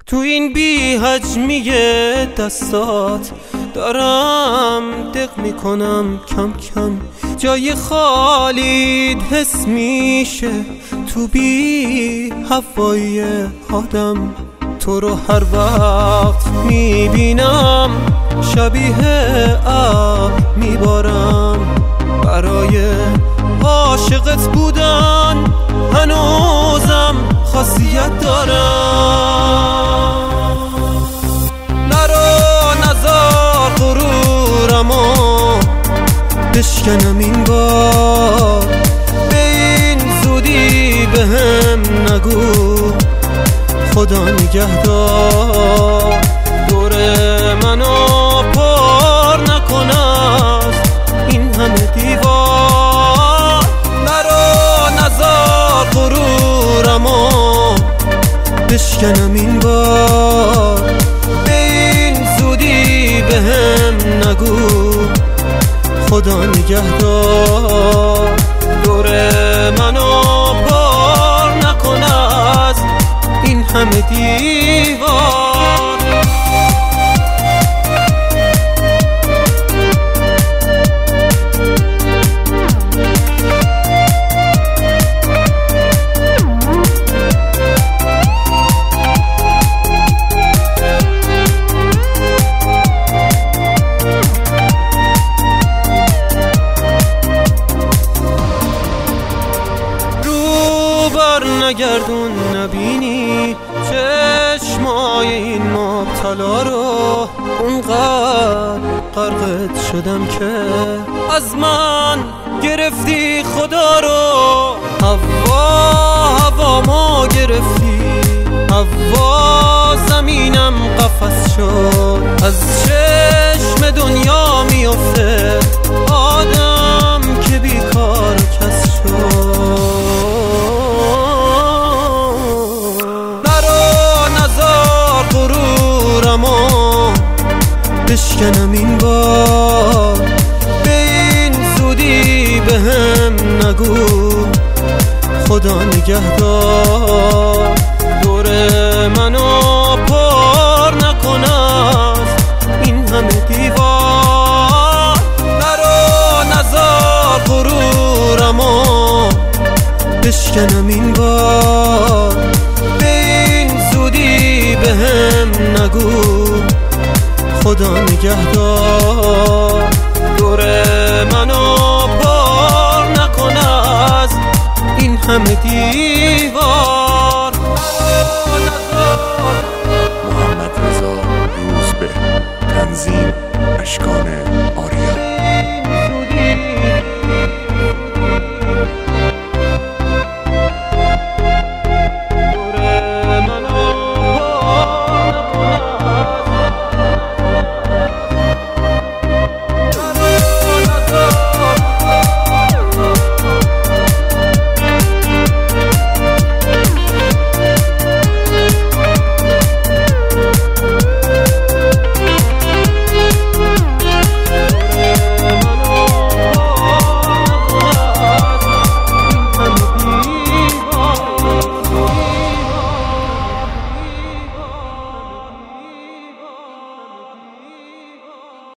تو این بی حجمی دستات دارم دق میکنم کم کم، جای خالیت حس میشه تو بی هوای آدم. تو رو هر وقت میبینم شبیه ابر میبارم، برای عاشقت بودن هنوزم خاصیت دارم. نزار غرورمو بشکنم این بار، به این زودی بهم نگو خدا نگهدار. دور منو پر نکن از این همه دیوار، نزار غرورمو بشکنم این بار، به این زودی بهم نگو خدا نگهدار. دور منو پر نکن از این همه دیوار. نگردون نبینی چشمای این مبتلا رو، اونقدر غرقت شدم که از من گرفتی خدا رو. هوا ما گرفتی، هوا زمینم قفس شد، از چشم دنیا میفته آدم که بیکار کس شد. بشکنم این بار، به این زودی بهم نگو خدا نگهدار. دور منو پر نکن از این همه دیوار، نزار غرورمو بشکنم این بار، به این زودی بهم نگو خدا نگهدار. دور منو پر نکن از این همه دیوار.